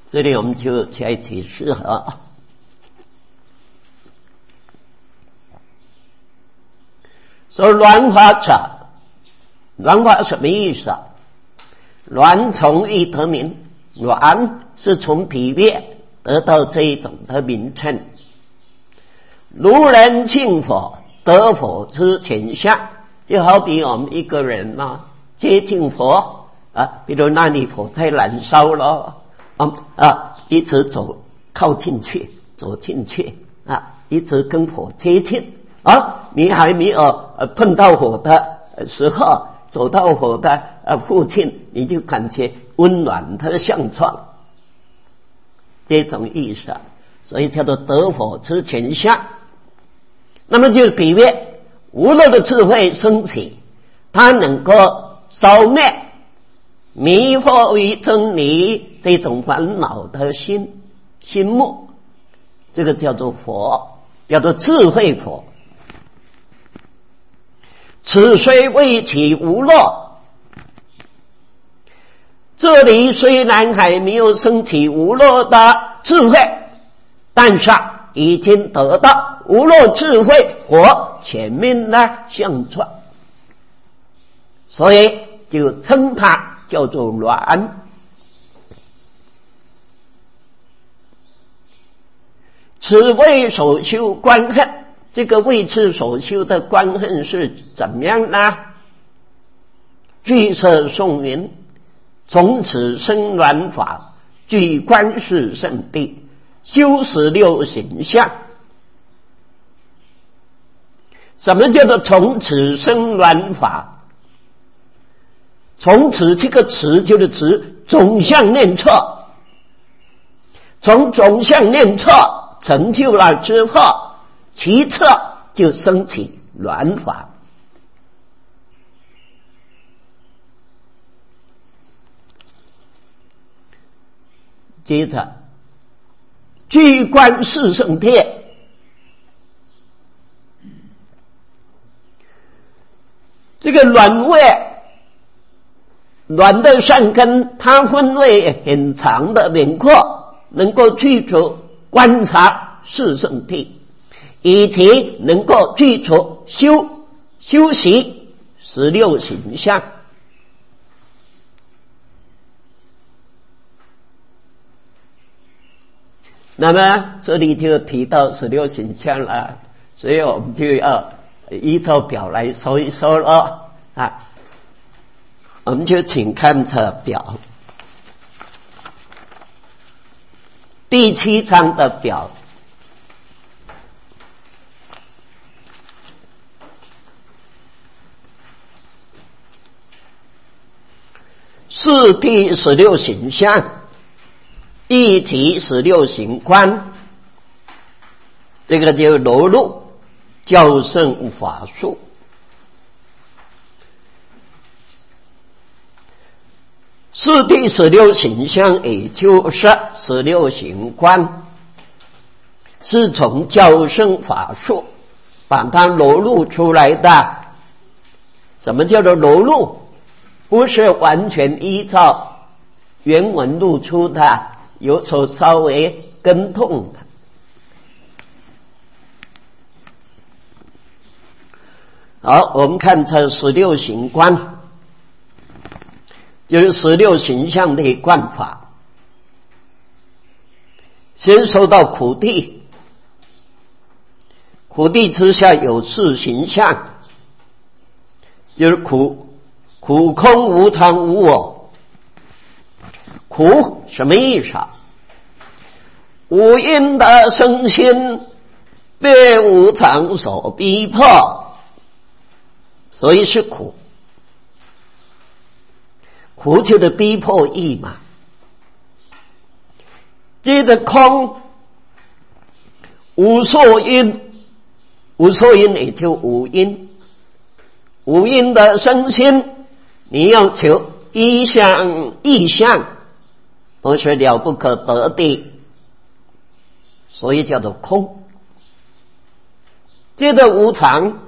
这里我们就加以解释哈。说鸾法者，鸾法什么意思啊？鸾从意得名，鸾是从比喻得到这一种的名称。如人敬佛，得佛之前相，就好比我们一个人接近佛比如那里火在燃烧了一直走靠近去，走进去一直跟火接近你还没有碰到火的时候，走到火的附近，你就感觉温暖的相撞，这种意思所以叫做得佛之前相。那么就是比喻无漏的智慧升起，它能够消灭迷惑于真理这种烦恼的心目，这个叫做佛，叫做智慧佛。此虽未起无漏，这里虽然还没有升起无漏的智慧，但是已经得到无漏智慧佛前面的相状，所以就称它叫做鸾。此谓所修观恨，这个为此所修的观恨是怎么样呢？据舍颂云：从此生鸾法，具观世圣地，修16行相。什么叫做从此生鸾法？从此这个词就是指总相念错，从总相念错成就了之后，其次就升起鸾法。接着具观世圣地，这个鸾位，鸾的善根，它分为很长的轮廓，能够具足观察四圣谛，以及能够具足修习16行相。那么这里就提到16行相了，所以我们就要依照表来说一说了我们就请看这表，第7章的表。是第16行相，一即16行观，这个就罗录教圣法术。是第16行相，也就是16行观，是从教圣法术把它罗录出来的。什么叫做罗录？不是完全依照原文录出的，有所稍微跟动的。好，我们看这16行观，就是16行相的观法。先说到苦地，苦地之下有4行相，就是苦空无常无我。苦什么意思无因的生心被无常所逼迫，所以是苦。苦就是逼迫意嘛。接着空无所因，无所因也就无因，无因的生心，你要求异相，不是了不可得的，所以叫做空。接着无常，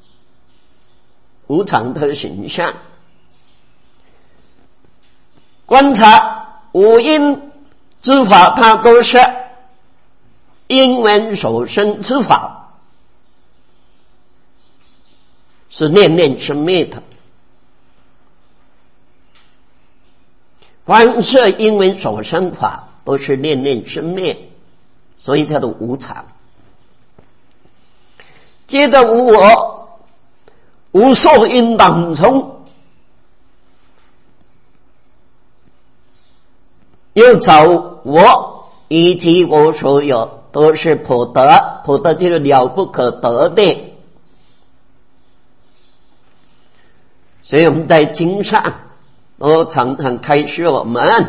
无常的形象，观察无因诸法它都是因缘所生之法，是念念生灭的。凡是因缘所生法，都是念念生灭，所以叫做无常。接着无我，无受因当中，又找我以及我所有都是普德，普德就是了不可得的。所以我们在经上都常常开示我们，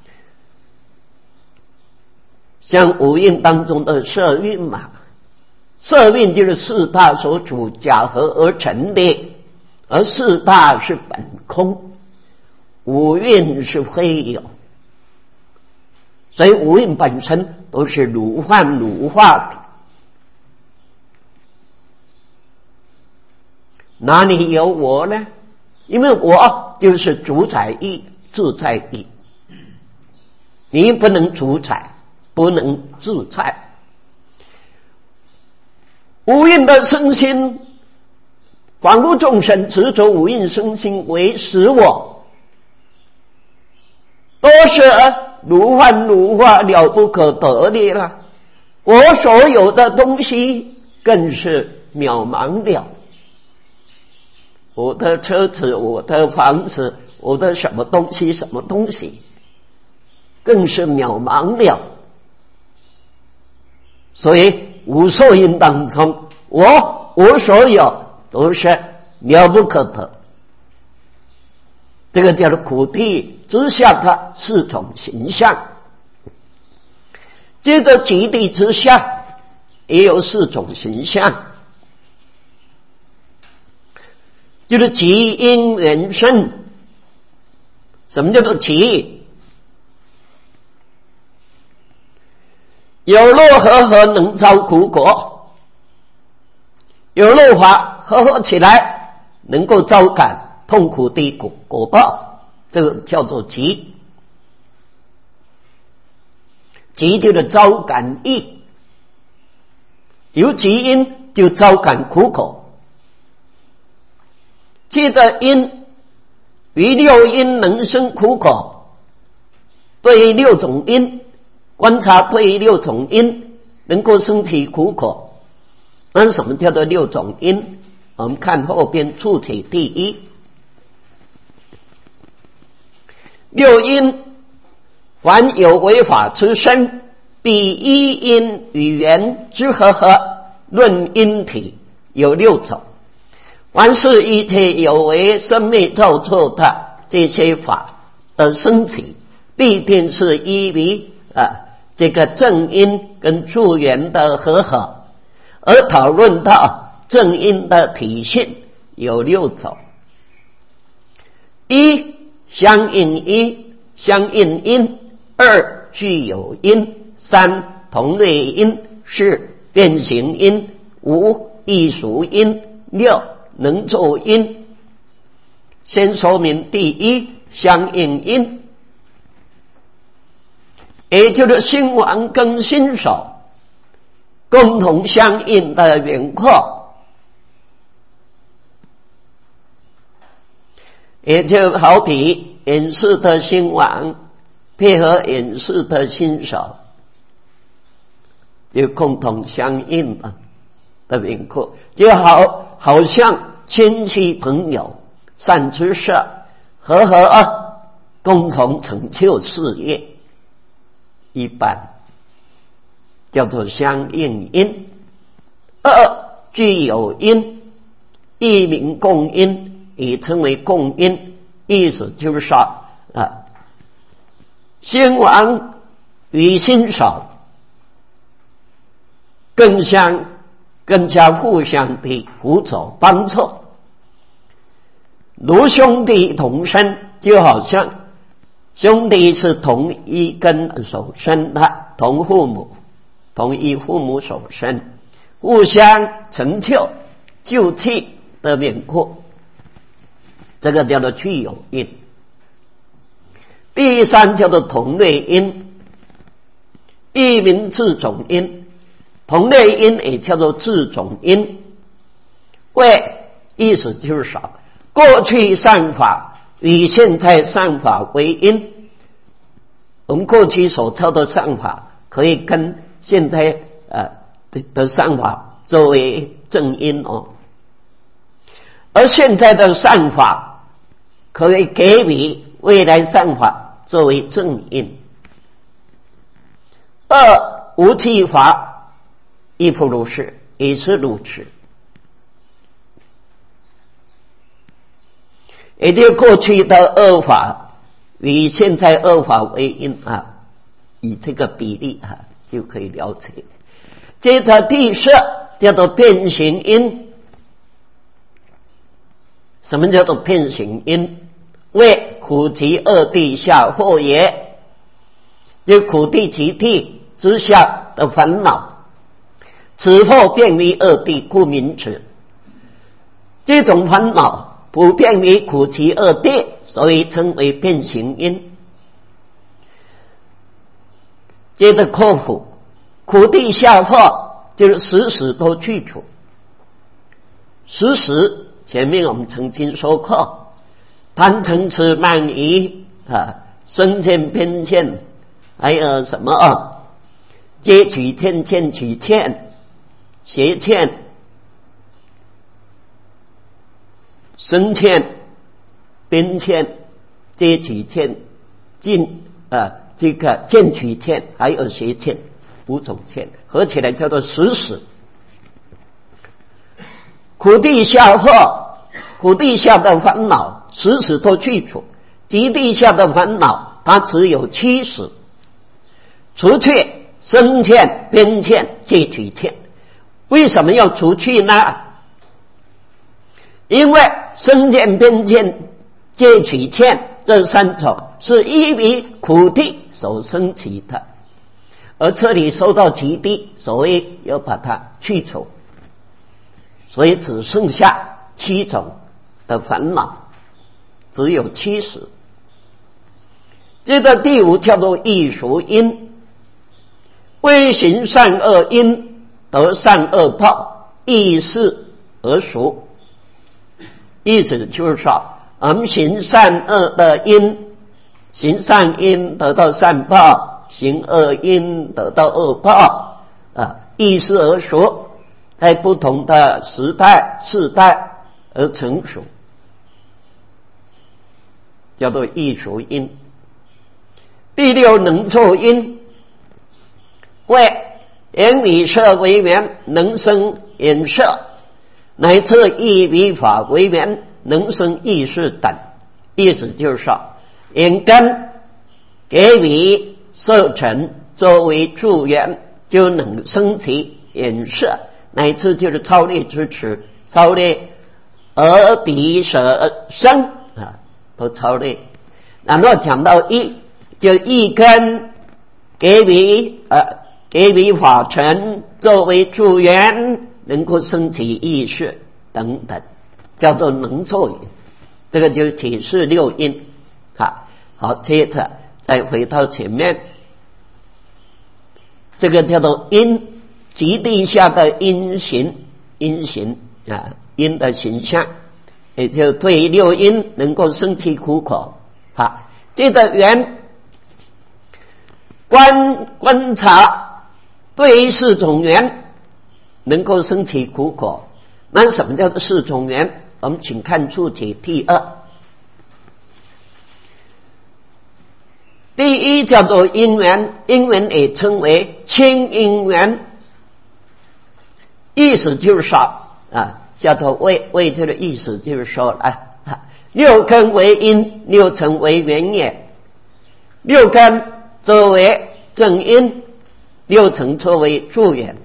像五蕴当中的色蕴嘛，色蕴就是四大所主假合而成的，而四大是本空，五蕴是非有，所以五蕴本身都是如幻如化的。哪里有我呢？因为我就是主宰意、自在意，你不能主宰，不能自在。五蕴的身心，凡夫众生执着五蕴身心为实我，都是如幻如化，了不可得的了。我所有的东西更是渺茫了。我的车子，我的房子，我的什么东西什么东西，更是渺茫了。所以无受因当中，我所有都是了不可得。这个叫做苦地之下的四种形象。接着极地之下也有四种形象，就是极因缘生。什么叫做极？有漏和合能招苦果，有漏法合起来能够招感痛苦的果报，这个叫做极。极就是招感意，有极因就招感苦果。接着因于六因能生苦果，对六种因观察，对六种因能够生起苦果。那什么叫做六种因？我们看后边注解第一。六因，凡有为法之身，必依因与缘之和合，论因体有六种。凡是一切有为生灭造作的这些法的生起，必定是依于这个正因跟助缘的和合。而讨论到正因的体性有六种：一、相应因；二、具有因；三、同类因；四、变形因；五、异熟因；六、能作因。先说明第一，相应因，也就是心王跟心手共同相应的缘故，也就好比演示的心王配合演示的心手，有共同相应的缘故，就好像亲戚朋友善知识和共同成就事业一般，叫做相应因。二、具有因，一名共因，也称为共因，意思就是说心王与心手更加互相的辅佐帮助，如兄弟同生，就好像兄弟是同一根所生的，同一父母所生，互相成就救济的缘故，这个叫做具有因。第三叫做同类因， 一名自种因，同类因也叫做自种因。为意思就是说，过去善法与现在善法为因，我们过去所造的善法可以跟现在的善法作为正因哦，而现在的善法可以给予未来善法作为正因。二无记法亦复如是，也是如此。也就过去的恶法与现在恶法为因啊，以这个比例啊就可以了解。接着第四叫做变形因。什么叫做变形因？为苦集二谛下惑也，就苦谛集谛之下的烦恼，此惑变为二谛，故名此。这种烦恼普遍于苦集二谛，所以称为变形因。接着克服苦谛下惑，就是时时都去除。时时前面我们曾经说过，贪嗔痴慢疑身见边见，还有什么接取见见取见邪见身见边见接取见这个见取见还有邪见五种见，合起来叫做时时。苦谛下惑，苦谛下的烦恼时时都去除，集谛下的烦恼它只有七时，除去身见边见戒取见。为什么要除去呢？因为身见边见戒取见这三种是依于苦谛所生起的，而这里说到集谛，所以要把它去除，所以只剩下七种的烦恼，只有七时。接着第五叫做异熟因。为行善恶因得善恶报，异事而熟。意思就是说，我们行善恶的因，行善因得到善报，行恶因得到恶报异事而熟，在不同的时代世代而成熟，叫做异熟因。第六能作因。为言语色为缘，能生眼色，乃至意语法为缘，能生意识等。意思就是说，眼根给予色尘作为助缘，就能生起眼色，乃至就是超略之词，超略耳鼻舌身都超略。然后讲到意，就意根给予法尘作为助缘，能够升起意识等等，叫做能作因。这个就解释六因。好，接着再回到前面，这个叫做因，极地下的因行，因的形象，也就对六因能够升起苦口。接着缘，观察对于四种缘能够升起苦果。那什么叫做四种缘？我们请看注解第二。第一叫做因缘，因缘也称为亲因缘，意思就是说叫做为这个意思就是说六根为因，六尘为缘也。六根作为正因，六尘作为助缘。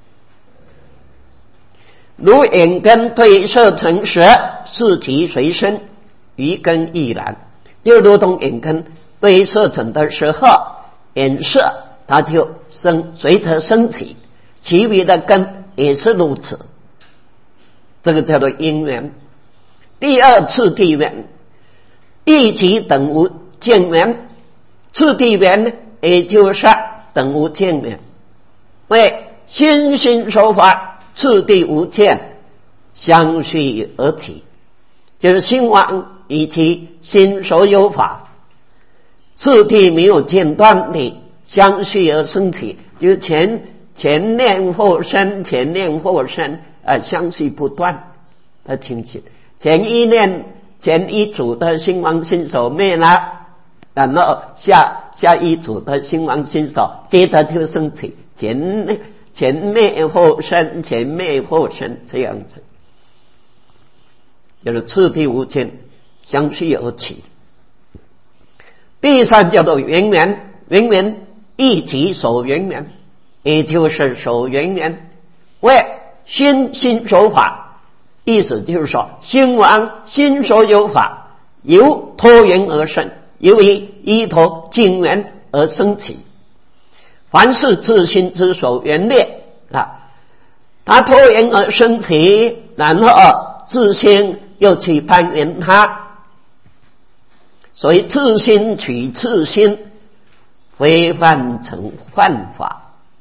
如眼根对色尘时，视其随身，于根亦然。就如同眼根对色尘的时候，眼色它就随着升起，其余的根也是如此。这个叫做因缘。第二次第缘，一即等无见缘。次第缘也就是等无间缘，为心心说法，次第无间，相续而起，就是心王以其心所有法，次第没有间断的相续而生起，就是前念后生，前念后生，相续不断的情形。前一组的心王心所灭了，然后下一组的心王心所接着就升起，前灭后生，前灭后生，这样子，就是次第无间，相续而起。第三叫做缘缘，缘缘一即所缘缘，也就是所缘缘为心所法。意思就是说，心王心所有法由托缘而生，由于依托境缘而生起。凡是自心之所缘灭它托缘而生起，然后自心又去攀缘它，所以自心取自心，非犯成犯法。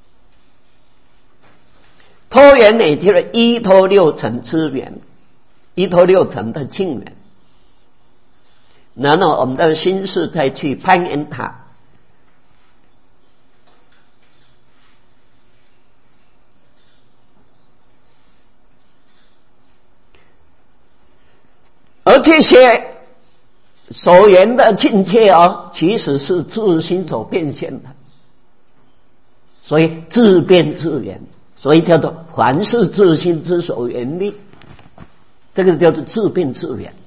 托缘也就是依托六尘之缘，依托六尘的境缘，然后我们的心识再去攀缘它。而这些所缘的境界其实是自心所变现的，所以自变自缘，所以叫做凡是自心之所缘力，这个叫做自变自缘。